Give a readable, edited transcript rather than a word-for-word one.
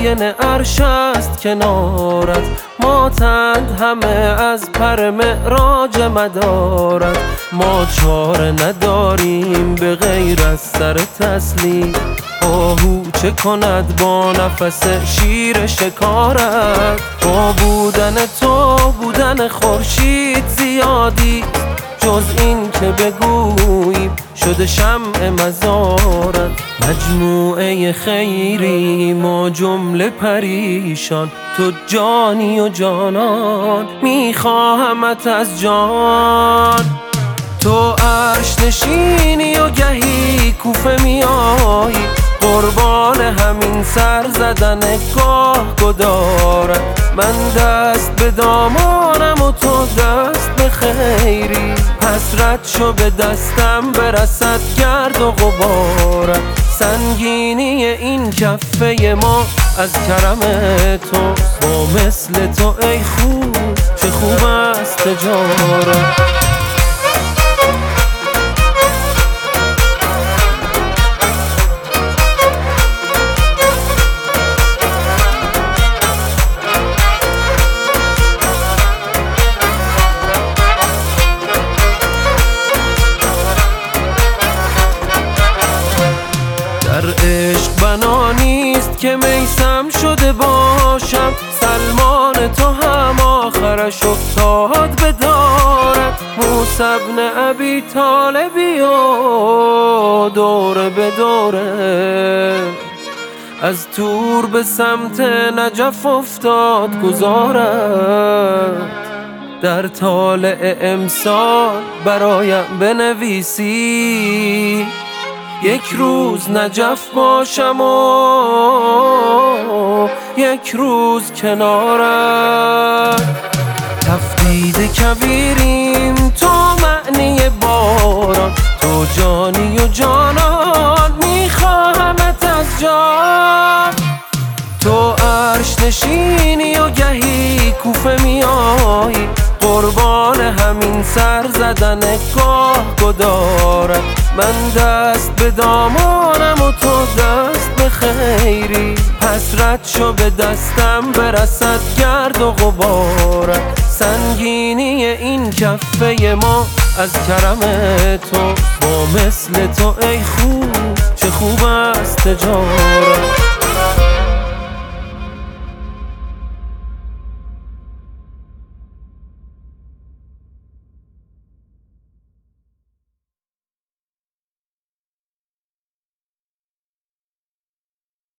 آینه عرش است کنارت، ماتند همه از پر معراج مدارت. ما چاره نداریم به غیر از سر تسلیم، آهو چه کند با نفس شیر شکارت. با بودن تو بودن خورشید زیادی، جز این که بگوییم شده شمع مزارت. مجموعه خیری ما جمله پریشان، تو جانی و جانان میخواهمت از جان. تو عرش نشینی و گهی کوفه میایی، قربان همین سر زدن گاه گدارت. من دست به دامانم و تو دست به خیری، حسرت شو به دستم برسد گرد و غبارت. سنگینی این کفه ما از کرم تو، با مثل تو ای خوب چه خوب است تجارت. در عشق بنا نیست که میسم شده باشم، سلمان تو هم آخرش افتاد به دارت. موسی بن ابی طالبی و دوره به دوره، از تور به سمت نجف افتاد گذارت. در طالع امسال برایم بنویسی، یک روز نجف باشم و یک روز کنارت. تفدید کبیریم تو معنی باران، تو جانی و جانان میخواهمت از جان. تو عرش نشینی و گهی کوفه میایی، قربان همین سر زدن گاه گدارت. من دست به دامانم و تو دست به خیری، حسرت شو به دستم برسد گرد و غبارت. سنگینی این کفه ما از کرم تو، با مثل تو ای خوب چه خوب است تجارت.